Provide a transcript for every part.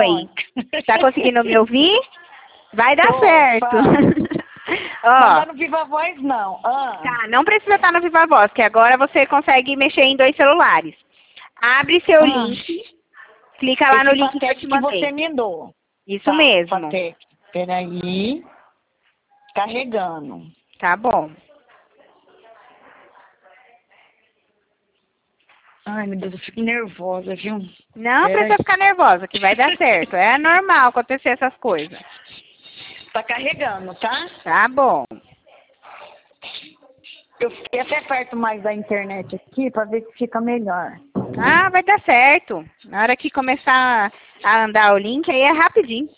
aí. Tá conseguindo me ouvir? Vai dar Tô, certo. Não Ó, tá no Viva Voz, não. tá, não precisa estar no Viva Voz, que agora você consegue mexer em 2 celulares. Abre seu link, clica lá no Esse link que eu Patex te que você mandei. me mandou. Isso Tá, mesmo. Patex. Peraí. Carregando. Tá bom. Ai, meu Deus, eu fico nervosa, viu? Não Peraí. precisa ficar nervosa, que vai dar certo. É normal acontecer essas coisas. Tá carregando, tá? Tá bom. Eu fiquei até perto mais da internet aqui pra ver se fica melhor. Ah, vai dar certo. Na hora que começar a andar o link, aí é rapidinho.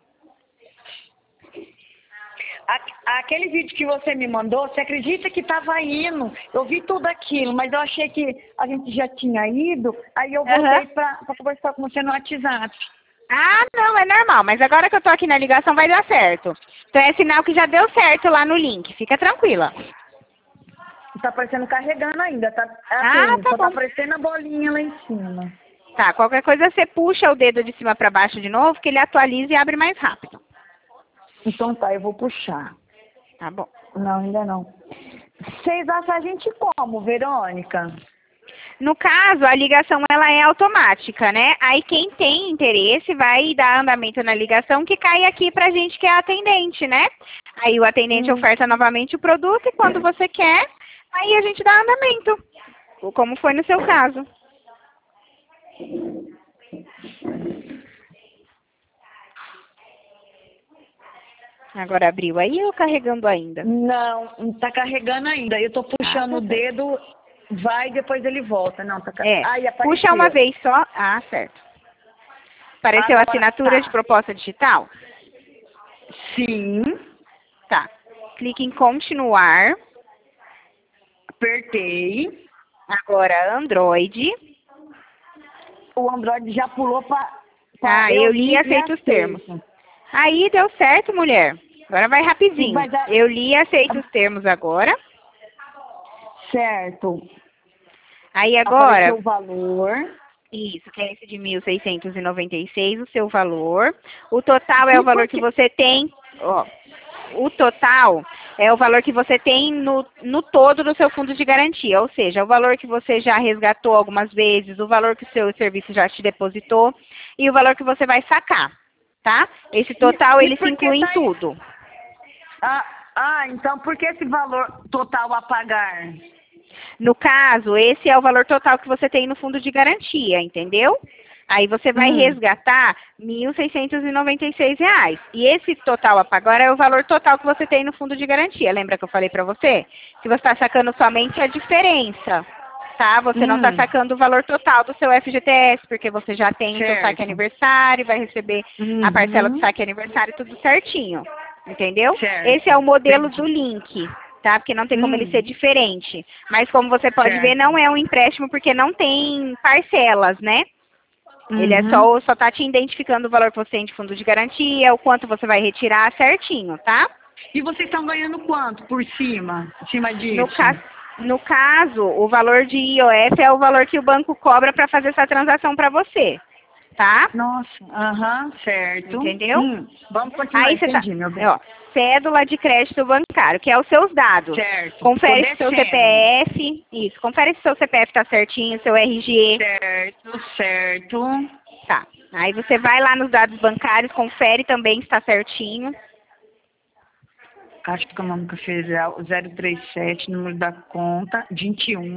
Aquele vídeo que você me mandou, você acredita que tava indo? Eu vi tudo aquilo, mas eu achei que a gente já tinha ido, aí eu voltei pra conversar com você no WhatsApp. Ah, não, é normal. Mas agora que eu tô aqui na ligação, vai dar certo. Então é sinal que já deu certo lá no link. Fica tranquila. Tá aparecendo carregando ainda, tá? Ah, Assim, tá só tá bom. aparecendo a bolinha lá em cima. Tá, qualquer coisa você puxa o dedo de cima pra baixo de novo, que ele atualiza e abre mais rápido. Então tá, eu vou puxar. Tá bom. Não, ainda não. Vocês acham a gente como, Verônica? No caso, a ligação ela é automática, né? Aí quem tem interesse vai dar andamento na ligação que cai aqui pra gente que é atendente, né? Aí o atendente oferta novamente o produto e quando você quer, aí a gente dá andamento. Como foi no seu caso. Agora abriu aí ou carregando ainda? Não tá carregando ainda. Eu tô puxando tá o dedo, vai e depois ele volta. Não, tá É, Ai, puxa uma apareceu. vez só. Ah, certo. Apareceu a Agora assinatura de tá. proposta digital? Sim, Tá. Clique em continuar. apertei. Agora Android. O Android já pulou pra Ah, eu li e aceito os termos. Aí deu certo, mulher. Agora vai rapidinho. Mas Eu li e aceito os termos agora. certo. Aí agora, Apareceu o valor. isso, que é esse de 1.696, o seu valor. O total é o valor que você tem, ó, o total é o valor que você tem no todo do seu fundo de garantia, ou seja, o valor que você já resgatou algumas vezes, o valor que o seu serviço já te depositou e o valor que você vai sacar, tá? Esse total, ele se por que inclui em tá tudo. então por que esse valor total a pagar? No caso, esse é o valor total que você tem no fundo de garantia, entendeu? Aí você vai resgatar R$ 1.696. E esse total a pagar é o valor total que você tem no fundo de garantia. Lembra que eu falei pra você? Se você está sacando somente a diferença, tá? Você não está sacando o valor total do seu FGTS, porque você já tem o seu saque aniversário, vai receber a parcela do saque aniversário, tudo certinho. Entendeu? Certo. Esse é o modelo do link, tá? Porque não tem como ele ser diferente. Mas como você pode ver, não é um empréstimo porque não tem parcelas, né? Ele é só tá te identificando o valor que você tem de fundo de garantia, o quanto você vai retirar certinho, tá? E vocês estão ganhando quanto por cima? Em cima disso? No caso, o valor de IOF é o valor que o banco cobra para fazer essa transação para você, tá? Nossa, certo. Entendeu? Vamos continuar, Aí você entendi, meu bem. ó, cédula de crédito bancário, que é os seus dados. Certo. Confere Tô se seu descendo. CPF, isso, confere se seu CPF tá certinho, seu RG. Certo. Tá. Aí você vai lá nos dados bancários, confere também se tá certinho. Caixa Econômica Federal 037, número da conta 21.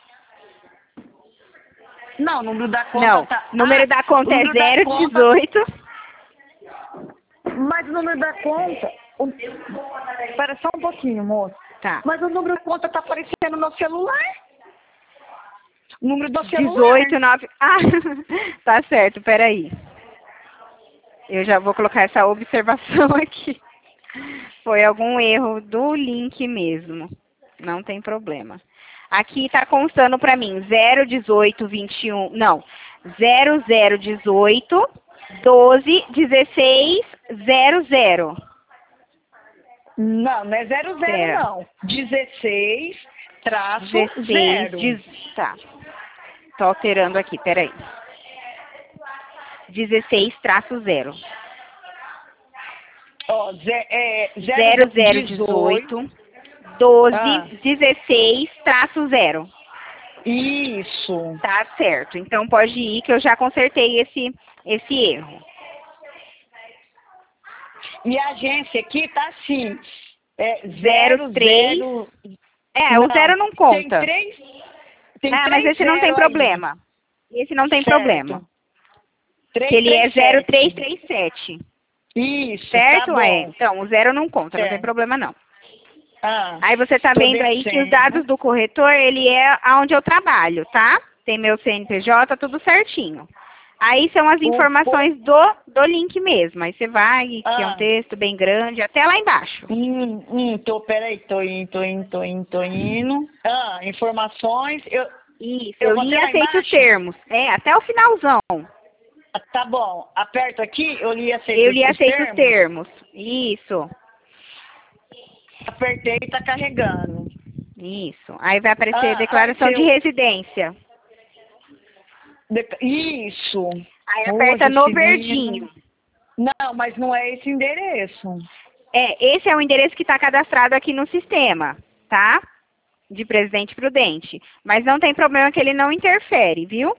Não, o número da conta Não, tá... número da conta é número da 018. Mas o número da conta... Espera só um pouquinho, moço. Tá. Mas o número da conta tá aparecendo no celular. O número do celular. 189. Ah, tá certo, peraí. Eu já vou colocar essa observação aqui. Foi algum erro do link mesmo. Não tem problema. Aqui tá constando pra mim 01821, não, 0018 12 16 00. Não é 00 Pera. não. 16 traço 16, 0. tá. Tô alterando aqui, peraí. 16-0. Ó, 0018 12 Ah. 16-0. Isso. Tá certo. Então pode ir que eu já consertei esse erro. E a agência aqui tá assim. 03. zero. O zero não conta. Tem Mas três esse não tem zero aí. problema. Esse não tem problema. Certo. Que ele é 337. 0337. Isso, Certo? tá bom. Então, o zero não conta, não tem Certo. problema não. Ah, Aí você tá tô vendo aí que os descendo. dados do corretor, ele é aonde eu trabalho, tá? Tem meu CNPJ, tudo certinho. Aí são as informações do link mesmo. Aí você vai, que é um texto bem grande, até lá embaixo. Peraí, tô indo. Informações. Isso, Eu eu vou li e até lá aceito os embaixo? termos. Até o finalzão. Tá bom. Aperto aqui, eu li e aceito Eu li e os aceito os termos. termos. Isso. Apertei e tá carregando. Isso. Aí vai aparecer declaração de Apareceu. residência. Isso. Aí Rua aperta no Juscelino. verdinho. Não, mas não é esse endereço. Esse é o endereço que está cadastrado aqui no sistema, tá? De Presidente Prudente. Mas não tem problema que ele não interfere, viu?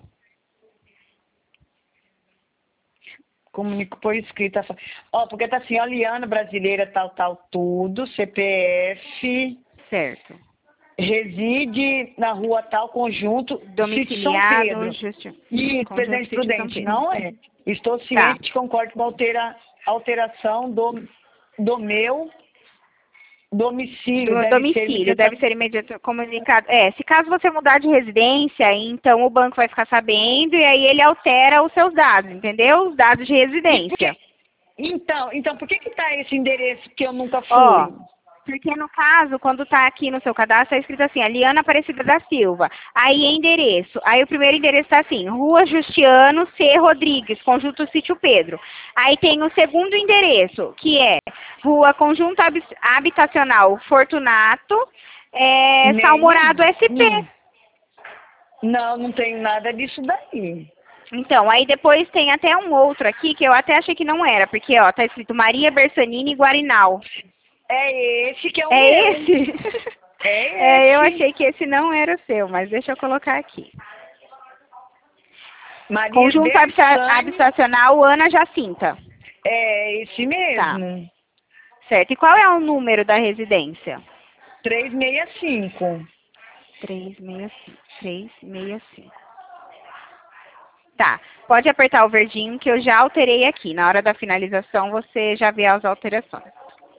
Comunico por escrito. Porque tá assim, Liana brasileira, tal, tudo, CPF, Certo. reside na rua tal, conjunto, sítio São Domiciliado, Pedro. conjunto E Presidente Sítio São Prudente, Pedro. não é. Estou ciente, concordo com a alteração do meu domicílio. Deve ser imediato comunicado. Se caso você mudar de residência, então o banco vai ficar sabendo e aí ele altera os seus dados, entendeu? Os dados de residência. Então, por que tá esse endereço que eu nunca fui? Porque no caso, quando tá aqui no seu cadastro, tá escrito assim, Liana Aparecida da Silva. Aí endereço. Aí o primeiro endereço tá assim, Rua Justiano C. Rodrigues, Conjunto Sítio Pedro. Aí tem o segundo endereço, que é Rua Conjunto Habitacional Fortunato, Salmorado SP. Não tem nada disso daí. Então, aí depois tem até um outro aqui, que eu até achei que não era, porque, tá escrito Maria Bersanini Guarinal. É esse que é o meu. Esse? É esse. Eu achei que esse não era o seu, mas deixa eu colocar aqui. Maria Conjunto Habitacional Ana Jacinta. É esse mesmo. Tá. Certo. E qual é o número da residência? 365. 365. Tá. Pode apertar o verdinho que eu já alterei aqui. Na hora da finalização você já vê as alterações.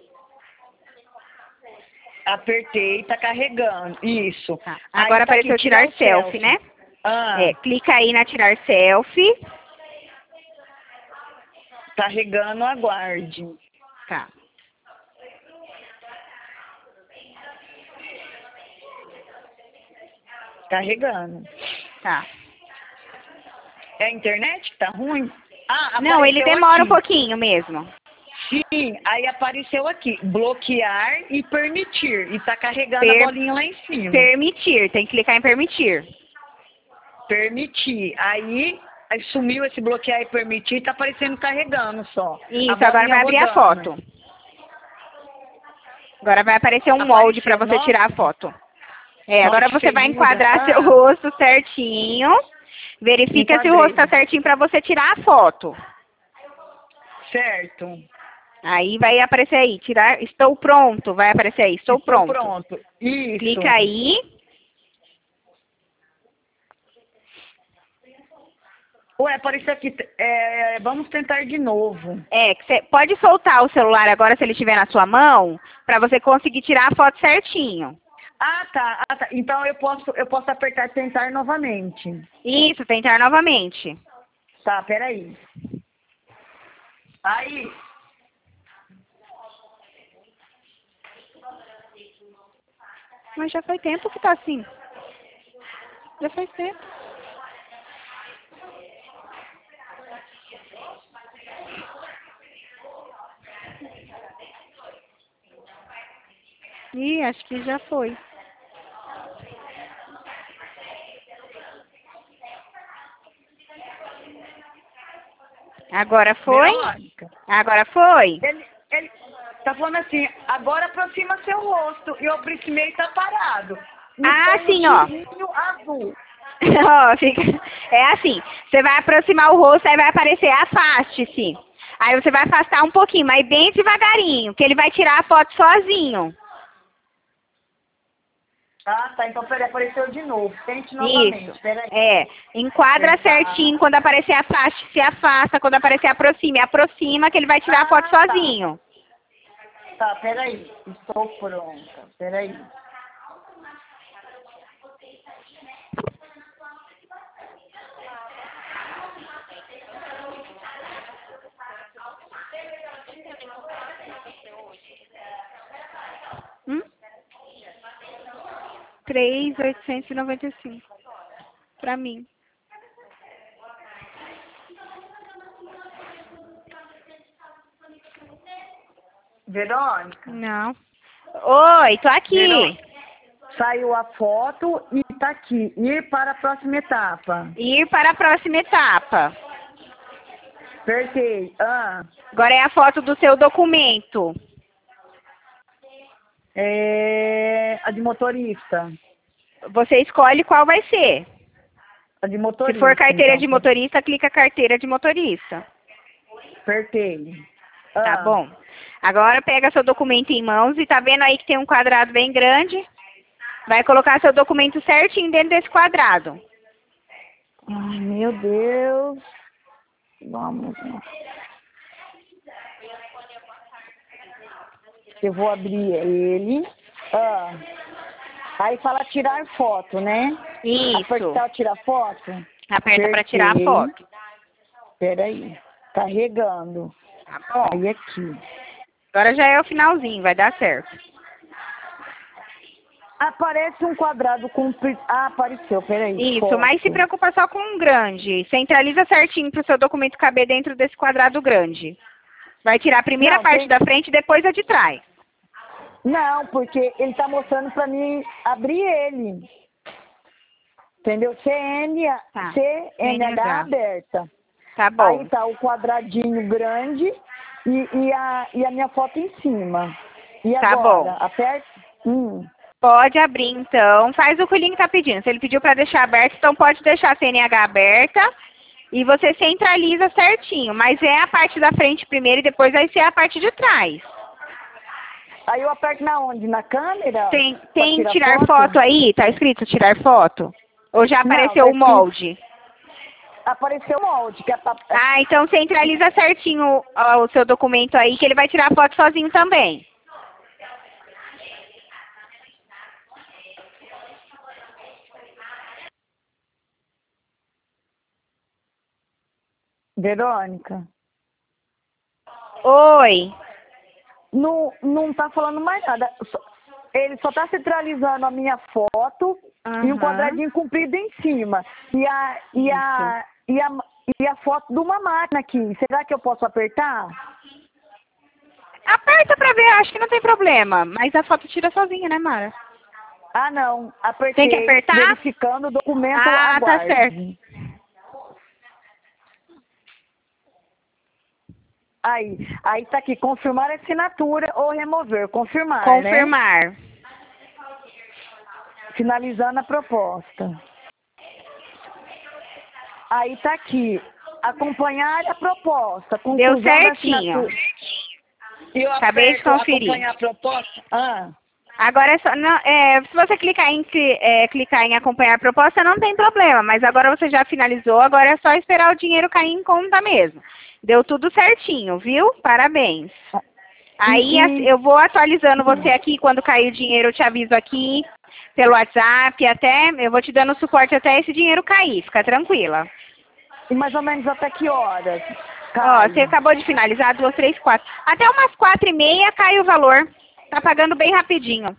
Apertei, tá carregando. Isso. Tá. Agora tá apareceu aqui, tirar selfie, né? Clica aí na tirar selfie. Carregando, aguarde. Tá. Carregando. Tá. É a internet que tá ruim? Não, ele demora aqui. um pouquinho mesmo. Sim, aí apareceu aqui, bloquear e permitir. E tá carregando a bolinha lá em cima. Permitir, tem que clicar em permitir. Permitir. Aí sumiu esse bloquear e permitir, tá aparecendo carregando só. Isso, agora vai abrir a foto. Agora vai aparecer um molde para você tirar a foto. Agora você vai enquadrar seu rosto certinho. Verifica se o rosto tá certinho para você tirar a foto. Certo. Aí vai aparecer aí, estou pronto, vai aparecer aí, estou pronto. Isso. Clica aí. Apareceu aqui, vamos tentar de novo. Você pode soltar o celular agora se ele estiver na sua mão, para você conseguir tirar a foto certinho. Tá. Então eu posso apertar tentar novamente. Isso, tentar novamente. Tá, peraí. Aí. Mas já faz tempo que tá assim. Já faz tempo. Acho que já foi. Agora foi? Verônica. Agora foi? Ele tá falando assim, agora aproxima seu rosto. E eu aproximei e tá parado. Sim, ó. Azul. Ó, é assim, você vai aproximar o rosto, aí vai aparecer afaste-se. Aí você vai afastar um pouquinho, mas bem devagarinho, que ele vai tirar a foto sozinho. Ah, tá. Então, peraí, apareceu de novo. Tente novamente. Isso. Peraí. Enquadra certinho. Quando aparecer afaste, se afasta. Quando aparecer aproxime, aproxima, que ele vai tirar a foto sozinho. Tá, peraí. Estou pronta. Peraí. Hum? 3.895. Pra mim. Verônica? Não. Oi, tô aqui. Verônica. Saiu a foto e tá aqui. Ir para a próxima etapa. Ir para a próxima etapa. Apertei. Agora é a foto do seu documento. A de motorista. Você escolhe qual vai ser. A de motorista. Se for carteira então. de motorista, clica carteira de motorista. Apertei. Tá bom. Agora pega seu documento em mãos e tá vendo aí que tem um quadrado bem grande? Vai colocar seu documento certinho dentro desse quadrado. Ai, meu Deus. Vamos lá. Eu vou abrir ele. Aí fala tirar foto, né? Isso. Apertar tirar foto? Aperta para tirar a foto. Peraí. Carregando. Tá bom. Aí aqui. Agora já é o finalzinho, vai dar certo. Aparece um quadrado comprido. Apareceu, peraí. Isso, foto. mas se preocupa só com um grande. Centraliza certinho para o seu documento caber dentro desse quadrado grande. Vai tirar a primeira parte da frente e depois a de trás. Não, porque ele tá mostrando para mim abrir ele. Entendeu? CNH aberta. Tá bom. Aí tá o quadradinho grande e a minha foto em cima. E tá agora? Bom. Aperta. Pode abrir, então. Faz o que o Linho tá pedindo. Se ele pediu para deixar aberto, então pode deixar a CNH aberta e você centraliza certinho. Mas é a parte da frente primeiro e depois vai ser a parte de trás. Aí eu aperto na onde? Na câmera? Tem tirar foto aí? Tá escrito tirar foto? Ou já apareceu o molde? Apareceu o molde. Então centraliza certinho o seu documento aí, que ele vai tirar a foto sozinho também. Verônica? Oi. Não tá falando mais nada. Ele só tá centralizando a minha foto e um quadradinho comprido em cima. E a foto de uma máquina aqui. Será que eu posso apertar? Aperta pra ver, acho que não tem problema. Mas a foto tira sozinha, né, Mara? Não. Apertei. Tem que apertar? Verificando o documento. Tá certo. Aí tá aqui, confirmar a assinatura ou remover. Confirmar, Confirmar. Né? Finalizando a proposta. Aí tá aqui, acompanhar a proposta. Deu certinho. Acabei de conferir. Acompanhar a proposta? Agora é só, se você clicar em acompanhar a proposta, não tem problema, mas agora você já finalizou, agora é só esperar o dinheiro cair em conta mesmo. Deu tudo certinho, viu? Parabéns. Aí eu vou atualizando você aqui, quando cair o dinheiro eu te aviso aqui, pelo WhatsApp, eu vou te dando suporte até esse dinheiro cair, fica tranquila. E mais ou menos até que horas? Você acabou de finalizar, 2, 3, 4. Até umas 4h30 cai o valor. Tá pagando bem rapidinho.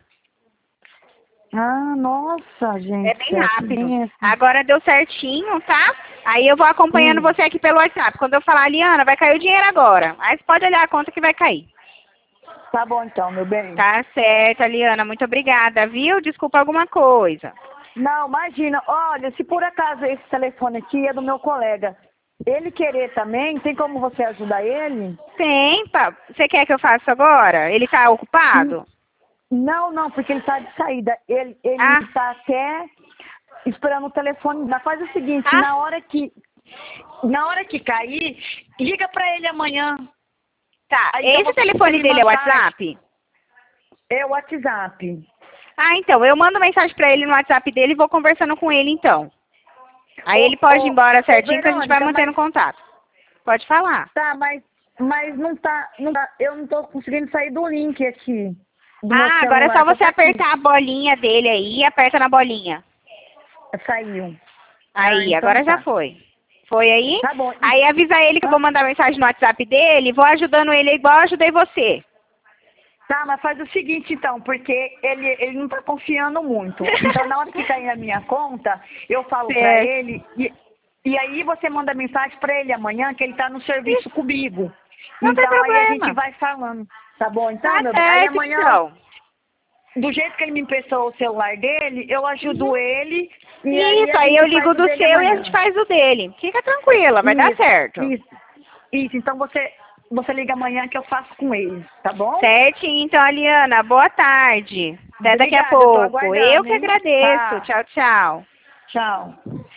Nossa, gente. É bem rápido. Agora deu certinho, tá? Aí eu vou acompanhando você aqui pelo WhatsApp. Quando eu falar, Liana, vai cair o dinheiro agora. Aí você pode olhar a conta que vai cair. Tá bom então, meu bem. Tá certo, Liana. Muito obrigada, viu? Desculpa alguma coisa. Não, imagina. Olha, se por acaso esse telefone aqui é do meu colega, ele querer também, tem como você ajudar ele? Tem, pá. Você quer que eu faça agora? Ele tá ocupado? Não, não, porque ele tá de saída. Ele Ah. tá até esperando o telefone. Mas faz o seguinte, Ah. na hora que cair, liga pra ele amanhã. Tá. Aí, então, Esse você telefone me dele é o mandar- WhatsApp? É o WhatsApp. Ah, então. Eu mando mensagem pra ele no WhatsApp dele e vou conversando com ele, então. Aí ele pode ir embora certinho que a gente vai Verônica, mantendo contato. Pode falar. Tá, mas não tá, eu não tô conseguindo sair do link aqui. Do meu Ah, agora é só celular, você tá aqui. apertar a bolinha dele aí e aperta na bolinha. Saiu. Aí, Então agora já tá. foi. Foi aí? Tá bom. Aí avisa ele que eu vou mandar mensagem no WhatsApp dele, vou ajudando ele igual eu ajudei você. Tá, mas faz o seguinte então, porque ele não tá confiando muito. Então na hora que cair na minha conta, eu falo pra Certo. ele e aí você manda mensagem pra ele amanhã que ele tá no serviço comigo. Não tem Então aí a gente problema. vai falando. Tá bom então, Tá meu bem? Aí certo, amanhã, então. do jeito que ele me emprestou o celular dele, eu ajudo ele e Isso, a aí gente eu faz ligo o do dele seu e a amanhã. gente faz o dele. Fica tranquila, vai dar certo. Isso. Então você liga amanhã que eu faço com ele, tá bom? Certinho, então, Aliana, boa tarde. Até daqui a Obrigada, eu tô pouco. aguardando, Eu que hein? agradeço. Tá. Tchau, tchau. Tchau.